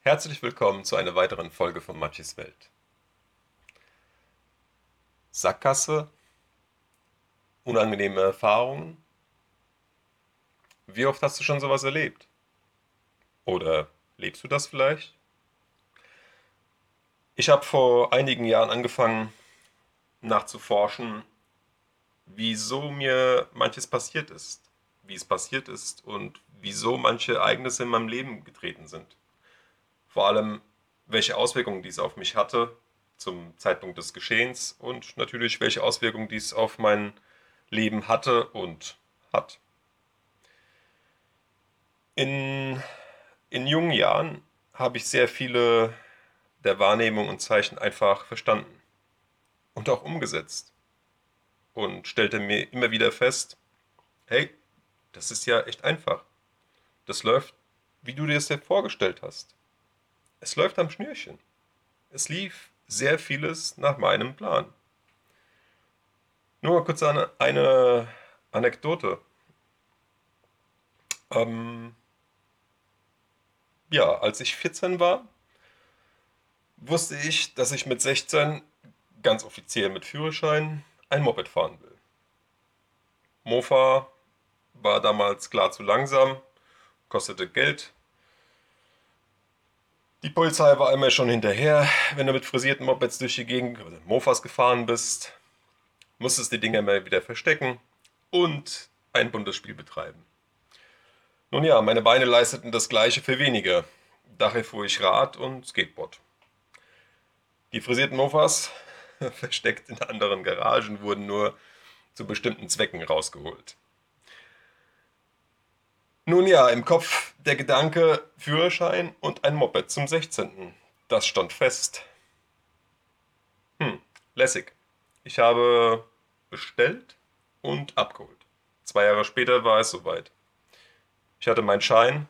Herzlich willkommen zu einer weiteren Folge von Matschis Welt. Sackgasse, unangenehme Erfahrungen. Wie oft hast du schon sowas erlebt? Oder lebst du das vielleicht? Ich habe vor einigen Jahren angefangen nachzuforschen, wieso mir manches passiert ist, wie es passiert ist und wieso manche Ereignisse in meinem Leben getreten sind. Vor allem, welche Auswirkungen dies auf mich hatte zum Zeitpunkt des Geschehens und natürlich, welche Auswirkungen dies auf mein Leben hatte und hat. In, in jungen Jahren habe ich sehr viele der Wahrnehmungen und Zeichen einfach verstanden und auch umgesetzt und stellte mir immer wieder fest, hey, das ist ja echt einfach. Das läuft, wie du dir es ja vorgestellt hast. Es läuft am Schnürchen. Es lief sehr vieles nach meinem Plan. Nur kurz eine Anekdote. Ähm, ja, als ich 14 war, wusste ich, dass ich mit 16 ganz offiziell mit Führerschein ein Moped fahren will. Mofa war damals klar zu langsam, kostete Geld. Die Polizei war immer schon hinterher, wenn du mit frisierten Mopeds durch die Gegend, also Mofas gefahren bist, musstest die Dinger immer wieder verstecken und ein buntes Spiel betreiben. Nun ja, meine Beine leisteten das gleiche für weniger. Daher fuhr ich Rad und Skateboard. Die frisierten Mofas, versteckt in anderen Garagen, wurden nur zu bestimmten Zwecken rausgeholt. Nun ja, im Kopf der Gedanke Führerschein und ein Moped zum 16. Das stand fest. Lässig. Ich habe bestellt und abgeholt. 2 Jahre später war es soweit. Ich hatte meinen Schein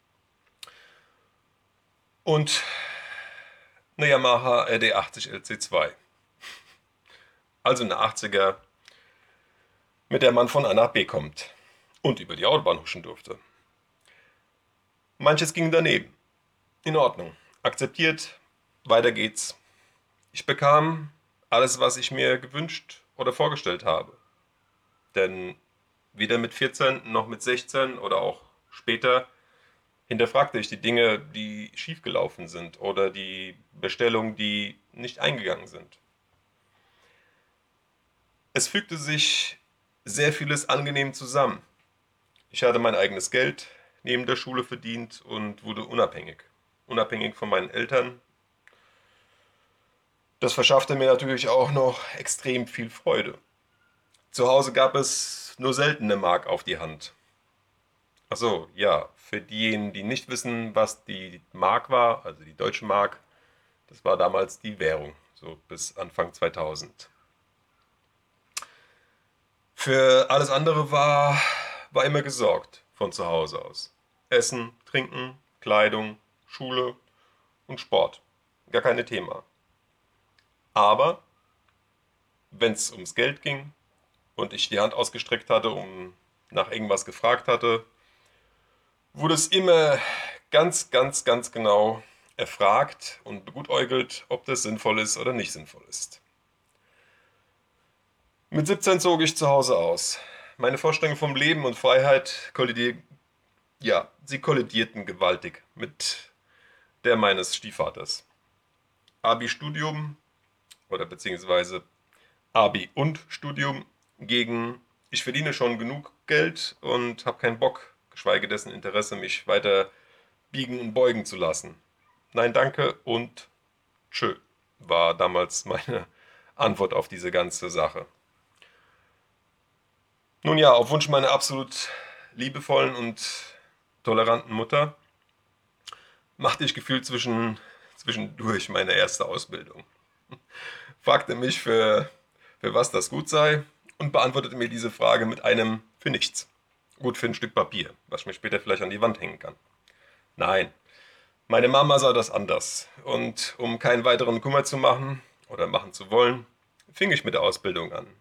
und eine Yamaha RD80 LC2. Also eine 80er, mit der man von A nach B kommt und über die Autobahn huschen durfte. Manches ging daneben. In Ordnung. Akzeptiert. Weiter geht's. Ich bekam alles, was ich mir gewünscht oder vorgestellt habe. Denn weder mit 14 noch mit 16 oder auch später hinterfragte ich die Dinge, die schiefgelaufen sind oder die Bestellungen, die nicht eingegangen sind. Es fügte sich sehr vieles angenehm zusammen. Ich hatte mein eigenes Geld neben der Schule verdient und wurde unabhängig. Unabhängig von meinen Eltern. Das verschaffte mir natürlich auch noch extrem viel Freude. Zu Hause gab es nur selten eine Mark auf die Hand. Achso, ja, für diejenigen, die nicht wissen, was die Mark war, also die deutsche Mark, das war damals die Währung, so bis Anfang 2000. Für alles andere war immer gesorgt von zu Hause aus. Essen, Trinken, Kleidung, Schule und Sport. Gar keine Thema. Aber wenn es ums Geld ging und ich die Hand ausgestreckt hatte, nach irgendwas gefragt hatte, wurde es immer ganz genau erfragt und begutäugelt, ob das sinnvoll ist oder nicht sinnvoll ist. Mit 17 zog ich zu Hause aus. Meine Vorstellungen vom Leben und Freiheit sie kollidierten gewaltig mit der meines Stiefvaters. Abi-Studium oder beziehungsweise Abi und Studium gegen ich verdiene schon genug Geld und habe keinen Bock, geschweige dessen Interesse, mich weiter biegen und beugen zu lassen. Nein, danke und tschö, war damals meine Antwort auf diese ganze Sache. Nun ja, auf Wunsch meiner absolut liebevollen und toleranten Mutter machte ich gefühlt zwischendurch meine erste Ausbildung. Fragte mich, für was das gut sei und beantwortete mir diese Frage mit einem für nichts. Gut für ein Stück Papier, was ich mir später vielleicht an die Wand hängen kann. Nein, meine Mama sah das anders. Und um keinen weiteren Kummer zu machen oder machen zu wollen, fing ich mit der Ausbildung an.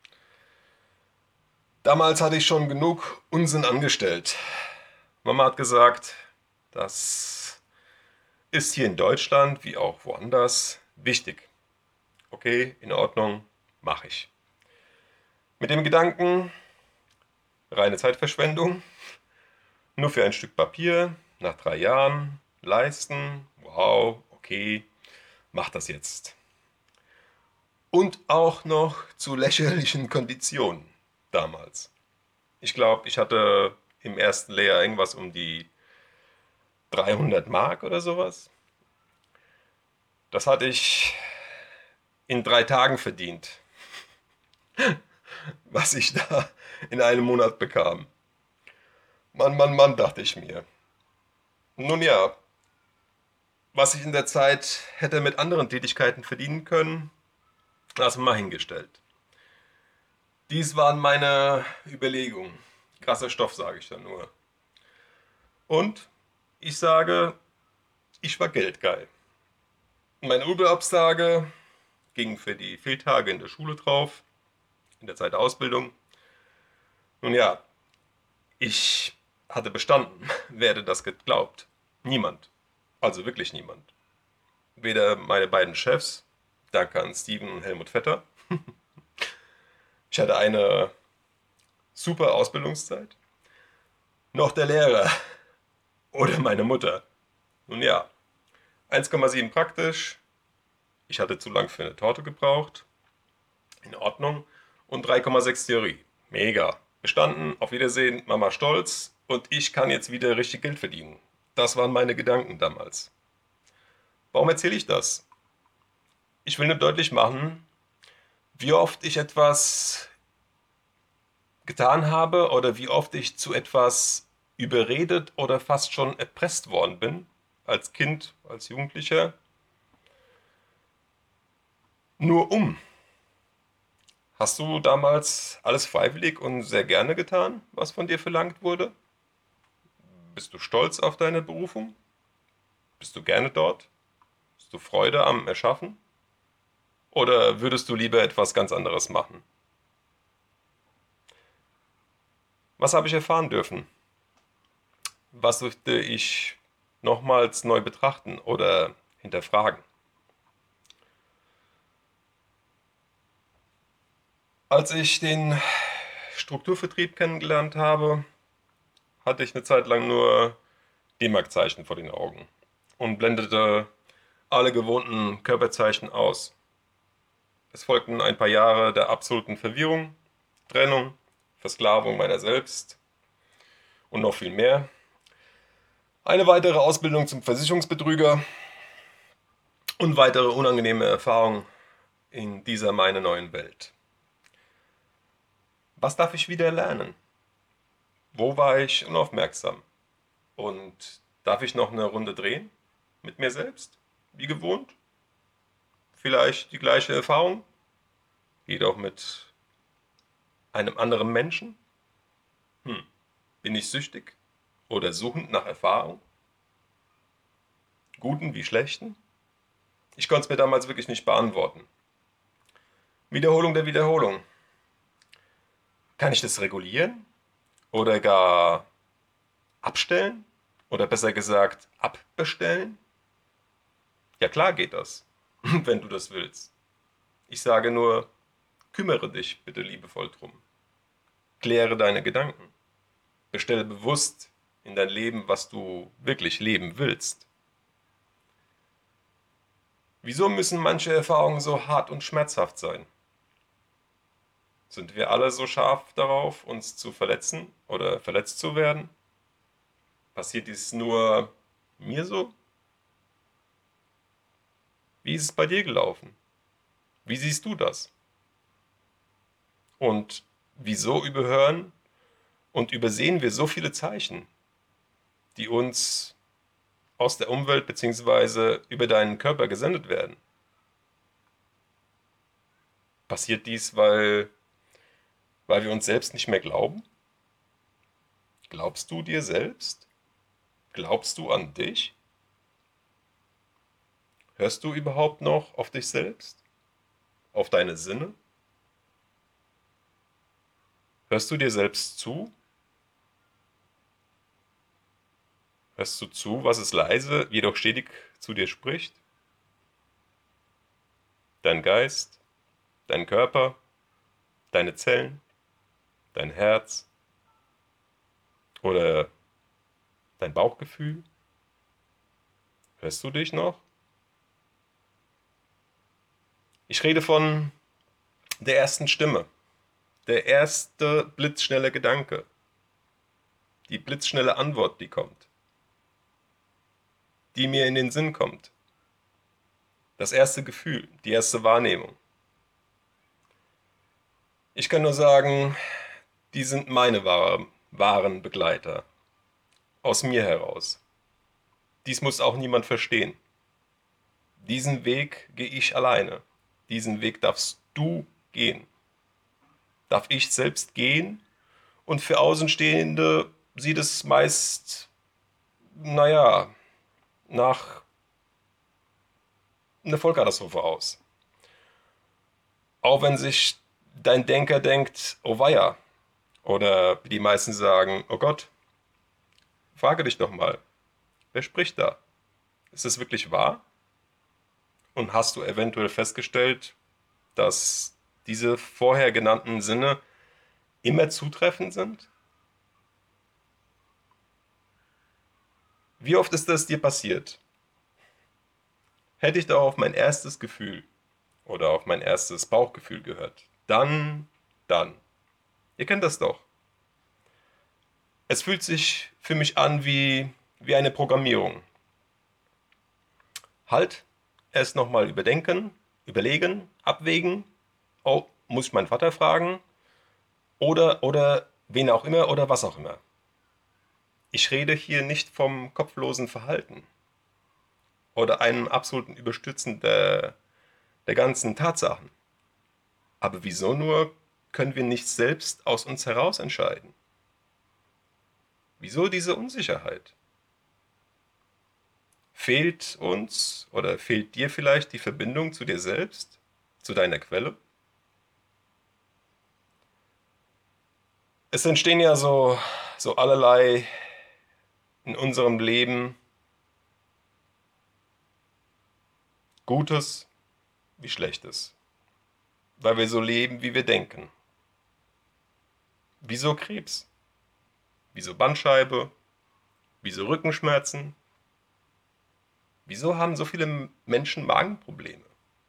Damals hatte ich schon genug Unsinn angestellt. Mama hat gesagt, dass ist hier in Deutschland wie auch woanders wichtig. Okay, in Ordnung, mache ich. Mit dem Gedanken, reine Zeitverschwendung, nur für ein Stück Papier, nach 3 Jahren, leisten, wow, okay, mach das jetzt. Und auch noch zu lächerlichen Konditionen damals. Ich glaube, ich hatte im ersten Lehrjahr irgendwas um die 300 Mark oder sowas. Das hatte ich in 3 Tagen verdient, was ich da in einem Monat bekam. Mann, Mann, Mann, dachte ich mir. Nun ja, was ich in der Zeit hätte mit anderen Tätigkeiten verdienen können, lassen wir mal hingestellt. Dies waren meine Überlegungen. Krasser Stoff, sage ich dann nur. Und ich sage, ich war geldgeil. Meine Urlaubstage gingen für die Fehltage in der Schule drauf, in der Zeit der Ausbildung. Nun ja, ich hatte bestanden. Wer hätte das geglaubt? Niemand. Also wirklich niemand. Weder meine beiden Chefs, danke an Steven und Helmut Vetter. Ich hatte eine super Ausbildungszeit. Noch der Lehrer oder meine Mutter. Nun ja, 1,7 praktisch. Ich hatte zu lang für eine Torte gebraucht. In Ordnung. Und 3,6 Theorie. Mega. Bestanden, auf Wiedersehen, Mama stolz und ich kann jetzt wieder richtig Geld verdienen. Das waren meine Gedanken damals. Warum erzähle ich das? Ich will nur deutlich machen, wie oft ich etwas getan habe oder wie oft ich zu etwas überredet oder fast schon erpresst worden bin, als Kind, als Jugendlicher, nur um. Hast du damals alles freiwillig und sehr gerne getan, was von dir verlangt wurde? Bist du stolz auf deine Berufung? Bist du gerne dort? Hast du Freude am Erschaffen? Oder würdest du lieber etwas ganz anderes machen? Was habe ich erfahren dürfen? Was dürfte ich nochmals neu betrachten oder hinterfragen? Als ich den Strukturvertrieb kennengelernt habe, hatte ich eine Zeit lang nur D-Mark-Zeichen vor den Augen und blendete alle gewohnten Körperzeichen aus. Es folgten ein paar Jahre der absoluten Verwirrung, Trennung, Versklavung meiner selbst und noch viel mehr. Eine weitere Ausbildung zum Versicherungsbetrüger und weitere unangenehme Erfahrungen in dieser meine neuen Welt. Was darf ich wieder lernen? Wo war ich unaufmerksam? Und darf ich noch eine Runde drehen? Mit mir selbst? Wie gewohnt? Vielleicht die gleiche Erfahrung? Jedoch mit einem anderen Menschen? Hm. Bin ich süchtig? Oder suchend nach Erfahrung? Guten wie schlechten? Ich konnte es mir damals wirklich nicht beantworten. Wiederholung der Wiederholung. Kann ich das regulieren? Oder gar abstellen? Oder besser gesagt, abbestellen? Ja klar geht das, wenn du das willst. Ich sage nur, kümmere dich bitte liebevoll drum. Kläre deine Gedanken. Bestelle bewusst in dein Leben, was du wirklich leben willst. Wieso müssen manche Erfahrungen so hart und schmerzhaft sein? Sind wir alle so scharf darauf, uns zu verletzen oder verletzt zu werden? Passiert dies nur mir so? Wie ist es bei dir gelaufen? Wie siehst du das? Und wieso überhören und übersehen wir so viele Zeichen, die uns aus der Umwelt bzw. über deinen Körper gesendet werden? Passiert dies, weil wir uns selbst nicht mehr glauben? Glaubst du dir selbst? Glaubst du an dich? Hörst du überhaupt noch auf dich selbst? Auf deine Sinne? Hörst du dir selbst zu? Hörst du zu, was es leise, jedoch stetig zu dir spricht? Dein Geist, dein Körper, deine Zellen, dein Herz oder dein Bauchgefühl? Hörst du dich noch? Ich rede von der ersten Stimme, der erste blitzschnelle Gedanke, die blitzschnelle Antwort, die kommt, die mir in den Sinn kommt, das erste Gefühl, die erste Wahrnehmung. Ich kann nur sagen, die sind meine wahren Begleiter, aus mir heraus. Dies muss auch niemand verstehen. Diesen Weg gehe ich alleine. Diesen Weg darfst du gehen. Darf ich selbst gehen? Und für Außenstehende sieht es meist, naja, nach einer Vollkatastrophe aus. Auch wenn sich dein Denker denkt, oh weia, oder wie die meisten sagen, oh Gott, frage dich doch mal, wer spricht da? Ist es wirklich wahr? Und hast du eventuell festgestellt, dass diese vorher genannten Sinne immer zutreffend sind? Wie oft ist das dir passiert? Hätte ich da auf mein erstes Gefühl oder auf mein erstes Bauchgefühl gehört, dann. Ihr kennt das doch. Es fühlt sich für mich an wie eine Programmierung. Halt, erst nochmal überdenken, überlegen, abwägen. Oh, muss ich meinen Vater fragen? Oder wen auch immer oder was auch immer. Ich rede hier nicht vom kopflosen Verhalten oder einem absoluten Überstürzen der ganzen Tatsachen. Aber wieso nur können wir nicht selbst aus uns heraus entscheiden? Wieso diese Unsicherheit? Fehlt uns oder fehlt dir vielleicht die Verbindung zu dir selbst, zu deiner Quelle? Es entstehen ja so allerlei in unserem Leben Gutes wie Schlechtes, weil wir so leben, wie wir denken. Wieso Krebs? Wieso Bandscheibe? Wieso Rückenschmerzen? Wieso haben so viele Menschen Magenprobleme?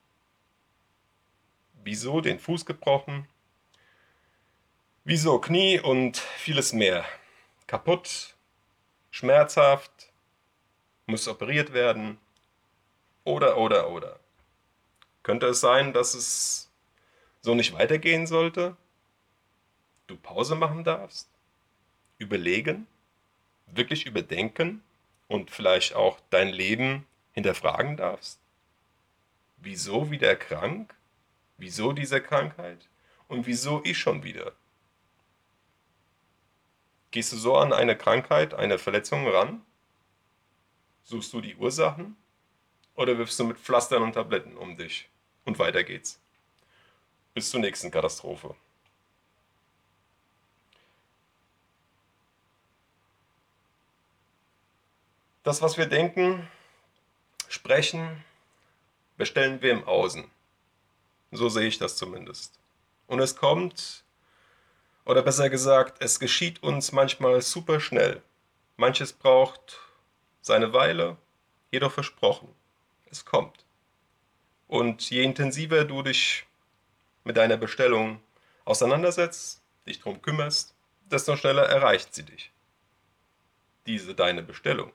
Wieso den Fuß gebrochen? Wieso Knie und vieles mehr? Kaputt, schmerzhaft, muss operiert werden oder. Könnte es sein, dass es so nicht weitergehen sollte? Du Pause machen darfst? Überlegen? Wirklich überdenken? Und vielleicht auch dein Leben hinterfragen darfst? Wieso wieder krank? Wieso diese Krankheit? Und wieso ich schon wieder? Gehst du so an eine Krankheit, eine Verletzung ran? Suchst du die Ursachen? Oder wirfst du mit Pflastern und Tabletten um dich? Und weiter geht's. Bis zur nächsten Katastrophe. Das, was wir denken, sprechen, bestellen wir im Außen. So sehe ich das zumindest. Und es kommt, oder besser gesagt, es geschieht uns manchmal super schnell. Manches braucht seine Weile, jedoch versprochen. Es kommt. Und je intensiver du dich mit deiner Bestellung auseinandersetzt, dich darum kümmerst, desto schneller erreicht sie dich. Diese deine Bestellung.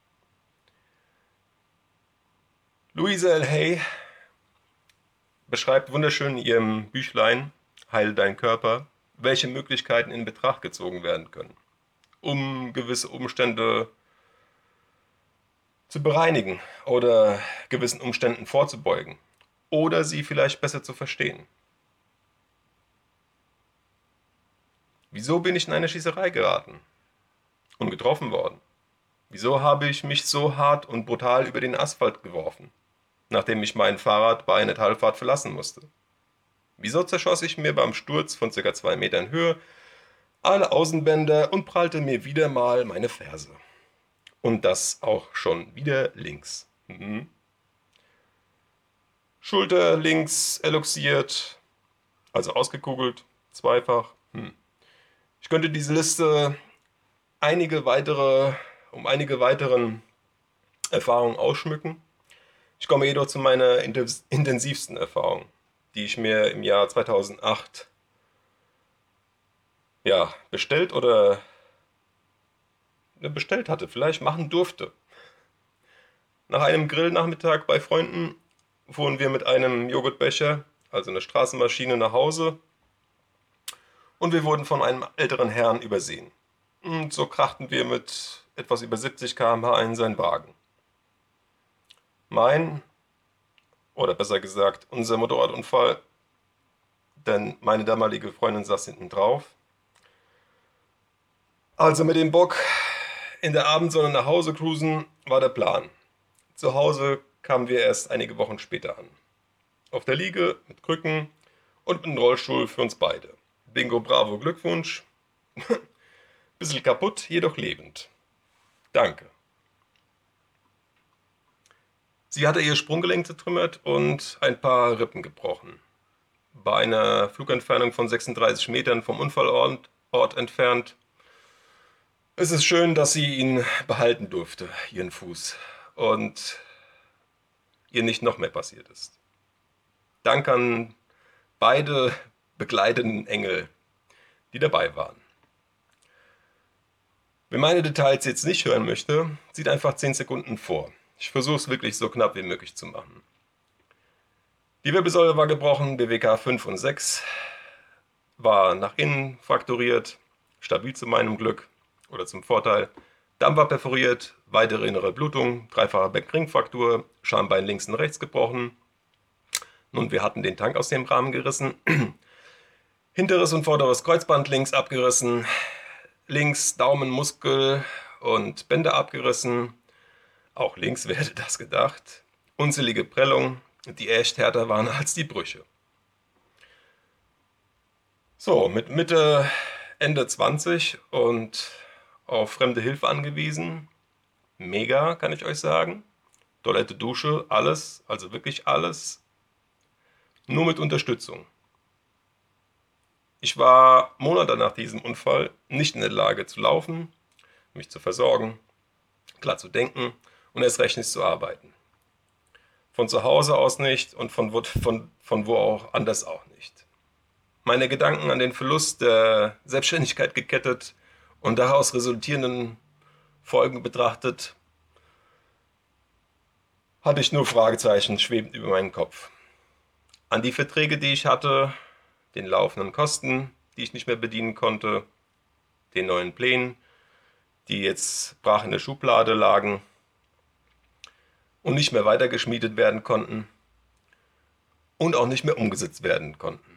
Louise L. Hay beschreibt wunderschön in ihrem Büchlein Heil dein Körper, welche Möglichkeiten in Betracht gezogen werden können, um gewisse Umstände zu bereinigen oder gewissen Umständen vorzubeugen oder sie vielleicht besser zu verstehen. Wieso bin ich in eine Schießerei geraten und getroffen worden? Wieso habe ich mich so hart und brutal über den Asphalt geworfen, nachdem ich mein Fahrrad bei einer Talfahrt verlassen musste? Wieso zerschoss ich mir beim Sturz von ca. 2 Metern Höhe alle Außenbänder und prallte mir wieder mal meine Ferse? Und das auch schon wieder links. Mhm. Schulter links eluxiert, also ausgekugelt, zweifach. Ich könnte diese Liste einige weitere, um einige weiteren Erfahrungen ausschmücken. Ich komme jedoch zu meiner intensivsten Erfahrung, die ich mir im Jahr 2008 bestellt oder bestellt hatte, vielleicht machen durfte. Nach einem Grillnachmittag bei Freunden fuhren wir mit einem Joghurtbecher, also einer Straßenmaschine, nach Hause und wir wurden von einem älteren Herrn übersehen. Und so krachten wir mit etwas über 70 km/h in seinen Wagen. Mein, oder besser gesagt, unser Motorradunfall, denn meine damalige Freundin saß hinten drauf. Also mit dem Bock in der Abendsonne nach Hause cruisen war der Plan. Zu Hause kamen wir erst einige Wochen später an. Auf der Liege mit Krücken und mit einem Rollstuhl für uns beide. Bingo, bravo, Glückwunsch. Bisschen kaputt, jedoch lebend. Danke. Sie hatte ihr Sprunggelenk zertrümmert und ein paar Rippen gebrochen. Bei einer Flugentfernung von 36 Metern vom Unfallort entfernt. Es ist schön, dass sie ihn behalten durfte, ihren Fuß, und ihr nicht noch mehr passiert ist. Dank an beide begleitenden Engel, die dabei waren. Wer meine Details jetzt nicht hören möchte, sieht einfach 10 Sekunden vor. Ich versuche es wirklich so knapp wie möglich zu machen. Die Wirbelsäule war gebrochen, BWK 5 und 6, war nach innen frakturiert, stabil zu meinem Glück oder zum Vorteil. Damm war perforiert, weitere innere Blutung, dreifache Beckenringfraktur, Schambein links und rechts gebrochen. Nun, wir hatten den Tank aus dem Rahmen gerissen. Hinteres und vorderes Kreuzband links abgerissen, links Daumenmuskel und Bänder abgerissen. Auch links, wer hätte das gedacht? Unzählige Prellungen, die echt härter waren als die Brüche. So, mit Mitte, Ende 20 und auf fremde Hilfe angewiesen. Mega, kann ich euch sagen. Toilette, Dusche, alles, also wirklich alles. Nur mit Unterstützung. Ich war Monate nach diesem Unfall nicht in der Lage zu laufen, mich zu versorgen, klar zu denken und erst recht nicht zu arbeiten. Von zu Hause aus nicht und von wo auch anders auch nicht. Meine Gedanken an den Verlust der Selbstständigkeit gekettet und daraus resultierenden Folgen betrachtet, hatte ich nur Fragezeichen schwebend über meinen Kopf. An die Verträge, die ich hatte, den laufenden Kosten, die ich nicht mehr bedienen konnte, den neuen Plänen, die jetzt brach in der Schublade lagen und nicht mehr weitergeschmiedet werden konnten und auch nicht mehr umgesetzt werden konnten.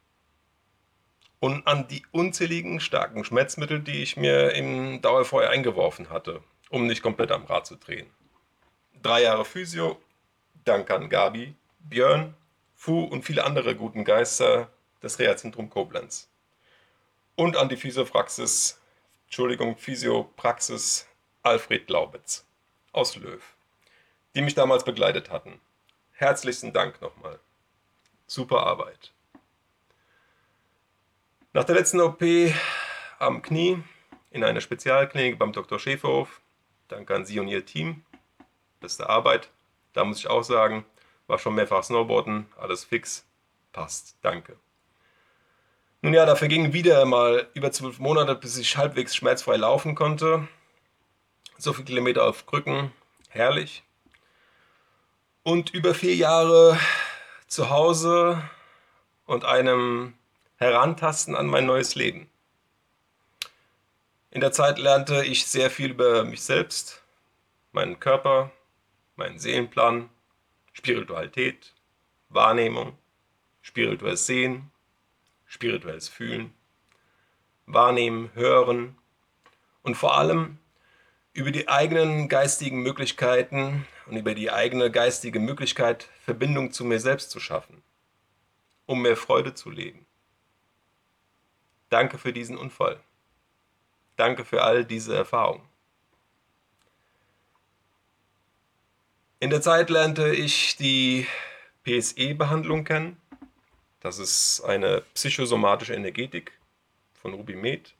Und an die unzähligen starken Schmerzmittel, die ich mir im Dauerfeuer eingeworfen hatte, um nicht komplett am Rad zu drehen. 3 Jahre Physio, Dank an Gabi, Björn, Fu und viele andere guten Geister des Reha-Zentrum Koblenz. Und an die Physiopraxis Alfred Glaubitz aus Löw, die mich damals begleitet hatten. Herzlichsten Dank nochmal. Super Arbeit. Nach der letzten OP am Knie in einer Spezialklinik beim Dr. Schäferhof, danke an Sie und Ihr Team, beste Arbeit. Da muss ich auch sagen, war schon mehrfach Snowboarden, alles fix, passt, danke. Nun ja, da vergingen wieder mal über 12 Monate, bis ich halbwegs schmerzfrei laufen konnte. So viele Kilometer auf Krücken, herrlich. Und über 4 Jahre zu Hause und einem Herantasten an mein neues Leben. In der Zeit lernte ich sehr viel über mich selbst, meinen Körper, meinen Seelenplan, Spiritualität, Wahrnehmung, spirituelles Sehen, spirituelles Fühlen, Wahrnehmen, Hören und vor allem über die eigenen geistigen Möglichkeiten und über die eigene geistige Möglichkeit, Verbindung zu mir selbst zu schaffen, um mehr Freude zu leben. Danke für diesen Unfall. Danke für all diese Erfahrungen. In der Zeit lernte ich die PSE-Behandlung kennen. Das ist eine psychosomatische Energetik von Ruby Med.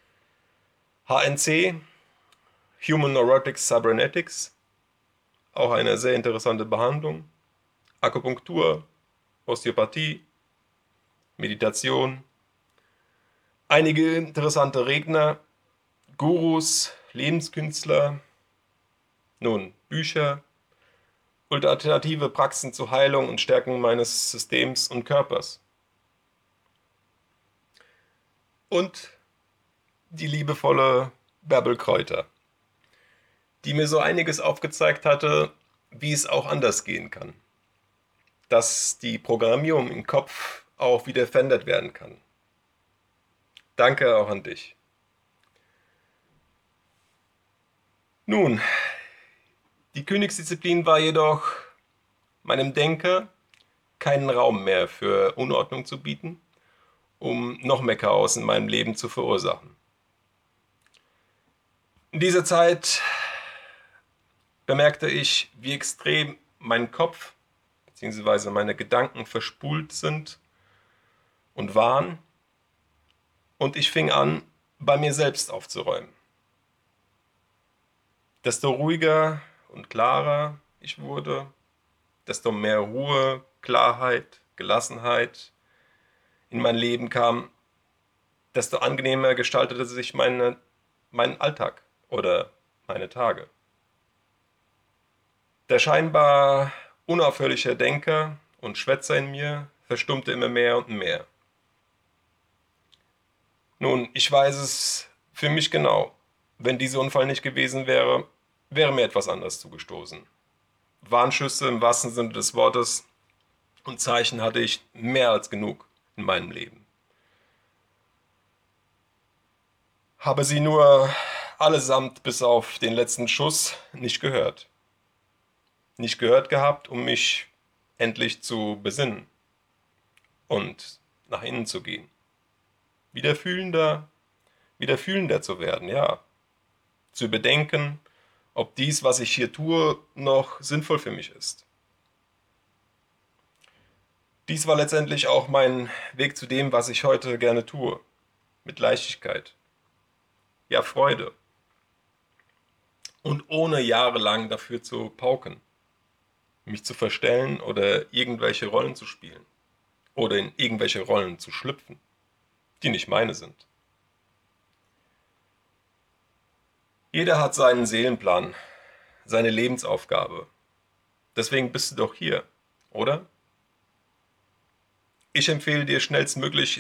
HNC, Human Neurotic Cybernetics, auch eine sehr interessante Behandlung. Akupunktur, Osteopathie, Meditation. Einige interessante Redner, Gurus, Lebenskünstler, nun Bücher, alternative Praxen zur Heilung und Stärkung meines Systems und Körpers. Und die liebevolle Bärbel Kräuter, die mir so einiges aufgezeigt hatte, wie es auch anders gehen kann. Dass die Programmierung im Kopf auch wieder verändert werden kann. Danke auch an dich. Nun, die Königsdisziplin war jedoch meinem Denker keinen Raum mehr für Unordnung zu bieten, um noch mehr Chaos in meinem Leben zu verursachen. In dieser Zeit bemerkte ich, wie extrem mein Kopf bzw. meine Gedanken verspult sind und waren, und ich fing an, bei mir selbst aufzuräumen. Desto ruhiger und klarer ich wurde, desto mehr Ruhe, Klarheit, Gelassenheit in mein Leben kam, desto angenehmer gestaltete sich mein Alltag oder meine Tage. Der scheinbar unaufhörliche Denker und Schwätzer in mir verstummte immer mehr und mehr. Nun, ich weiß es für mich genau. Wenn dieser Unfall nicht gewesen wäre, wäre mir etwas anderes zugestoßen. Warnschüsse im wahrsten Sinne des Wortes und Zeichen hatte ich mehr als genug in meinem Leben. Habe sie nur allesamt bis auf den letzten Schuss nicht gehört. Nicht gehört gehabt, um mich endlich zu besinnen und nach innen zu gehen. Wieder fühlender, wieder fühlender zu werden, ja. Zu überdenken, ob dies, was ich hier tue, noch sinnvoll für mich ist. Dies war letztendlich auch mein Weg zu dem, was ich heute gerne tue. Mit Leichtigkeit. Ja, Freude. Und ohne jahrelang dafür zu pauken. Mich zu verstellen oder irgendwelche Rollen zu spielen. Oder in irgendwelche Rollen zu schlüpfen, die nicht meine sind. Jeder hat seinen Seelenplan, seine Lebensaufgabe. Deswegen bist du doch hier, oder? Ich empfehle dir schnellstmöglich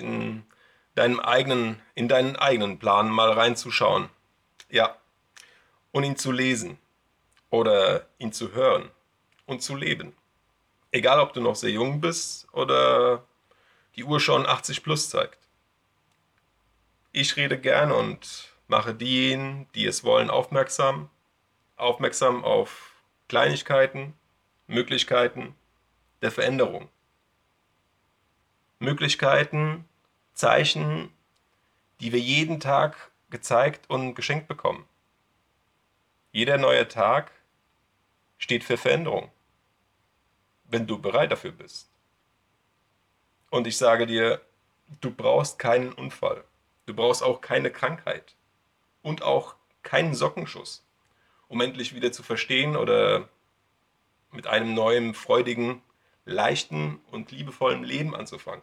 in deinen eigenen Plan mal reinzuschauen. Ja, und ihn zu lesen oder ihn zu hören und zu leben. Egal, ob du noch sehr jung bist oder die Uhr schon 80 plus zeigt. Ich rede gern und mache diejenigen, die es wollen, aufmerksam auf Kleinigkeiten, Möglichkeiten der Veränderung. Möglichkeiten, Zeichen, die wir jeden Tag gezeigt und geschenkt bekommen. Jeder neue Tag steht für Veränderung, wenn du bereit dafür bist. Und ich sage dir, du brauchst keinen Unfall. Du brauchst auch keine Krankheit und auch keinen Sockenschuss, um endlich wieder zu verstehen oder mit einem neuen, freudigen, leichten und liebevollen Leben anzufangen.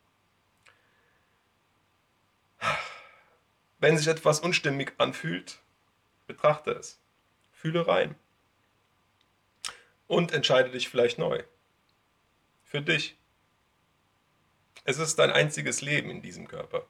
Wenn sich etwas unstimmig anfühlt, betrachte es, fühle rein und entscheide dich vielleicht neu. Für dich. Es ist dein einziges Leben in diesem Körper.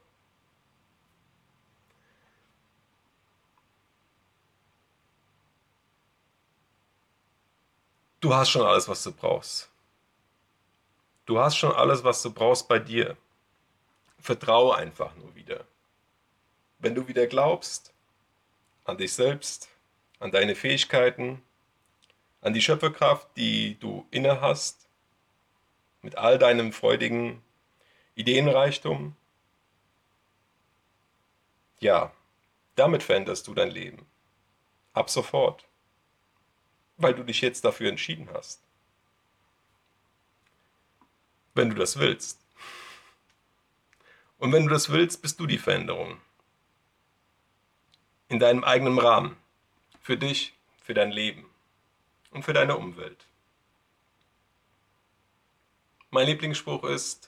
Du hast schon alles, was du brauchst. Du hast schon alles, was du brauchst bei dir. Vertraue einfach nur wieder. Wenn du wieder glaubst an dich selbst, an deine Fähigkeiten, an die Schöpferkraft, die du inne hast, mit all deinem freudigen Ideenreichtum, ja, damit veränderst du dein Leben. Ab sofort. weil du dich jetzt dafür entschieden hast. Wenn du das willst. Und wenn du das willst, bist du die Veränderung. In deinem eigenen Rahmen. Für dich, für dein Leben und für deine Umwelt. Mein Lieblingsspruch ist: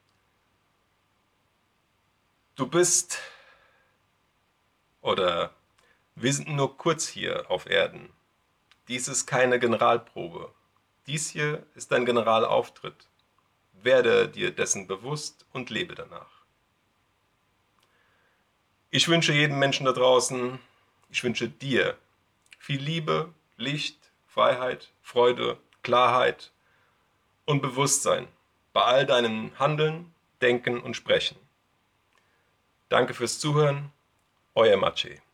Du bist oder wir sind nur kurz hier auf Erden. Dies ist keine Generalprobe. Dies hier ist dein Generalauftritt. Werde dir dessen bewusst und lebe danach. Ich wünsche jedem Menschen da draußen, ich wünsche dir viel Liebe, Licht, Freiheit, Freude, Klarheit und Bewusstsein bei all deinem Handeln, Denken und Sprechen. Danke fürs Zuhören, euer Maciej.